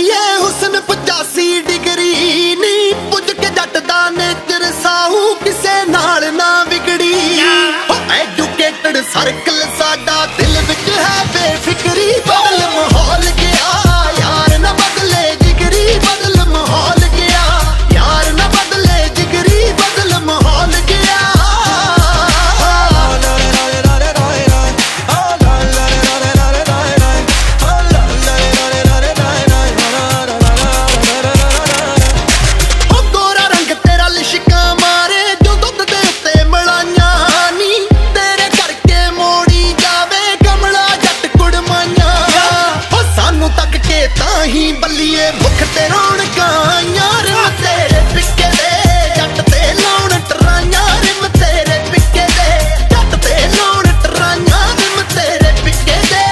ਜੱਟੀਏ ਹੁਸਨ 85 degree ਨੀ ਪੁੱਜ ਕੇ ਜੱਟ ਦਾ ਨੇਚਰ ਸਾਹੂ ਕਿਸੇ ਨਾਲ ਨਾ ਵਿਗੜੀ ਹੋ ਐਜੂਕੇਟਡ ਸਰਕਲ ਸਾਡਾ ਦਿਲ ਵਿੱਚ ਹੈ ਬੇਫਿਕਰੀ ਬਦਲ ਮਾਹੌਲ ਗਿਆ ਯਾਰ ਨਾ ਬਦਲੇ ਜਿਗਰੀ ਬਦਲ ਮਾਹੌਲ ਗਿਆ ਯਾਰ ਨਾ ਬਦਲੇ ਜਿਗਰੀ ਬਦਲ ਮਾਹੌਲ ਗਿਆ ਹੀ ਬੱਲੀਏ ਮੁਖ ਤੇ ਰੌਣਕਾਂ ਯਾਰ ਤੇਰੇ ਪਿੱਕੇ ਦੇ ਜੱਟ ਤੇ ਲਾਉਣ ਟਰਾਈਆਂ ਰਿਮ ਤੇਰੇ ਪਿੱਕੇ ਦੇ ਜੱਟ ਤੇ ਲਾਉਣ ਟਰਾਈਆਂ ਰਿਮ ਤੇਰੇ ਪਿੱਕੇ ਦੇ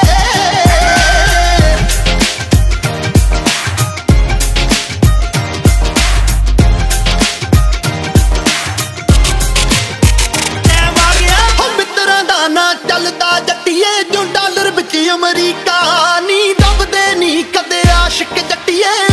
ਟਾਈਮ ਆ ਗਿਆ ਹੋ ਮਿੱਤਰਾਂ ਦਾ ਨਾ ਚੱਲਦਾ ਜੱਟੀਏ ਜੋ ਡਾਲਰ ਵਿੱਚ ਅਮਰੀਕਾ ਨੀ ਦਬਦੇ ਨੀ ਕਦੇ ਆਸ਼ਿਕ ਜੱਟੀਏ